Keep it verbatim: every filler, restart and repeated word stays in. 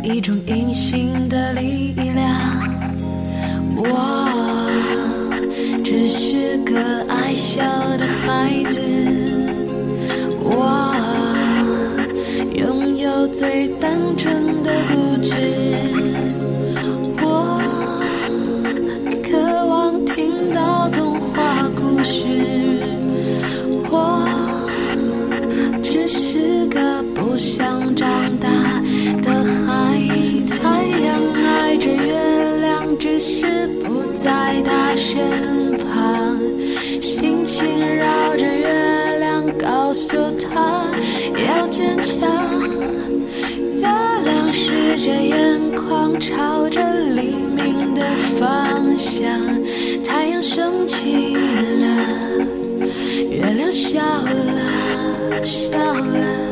一种隐形的力量。我只是个爱笑的孩子，我拥有最单纯的固执，我渴望听到童话故事，我只是个不想长大的孩子。太阳爱着月亮，只是不在他身旁，星星绕着月亮，告诉他要坚强。月亮湿着眼眶，朝着黎明的方向。太阳升起了，月亮笑了，笑了。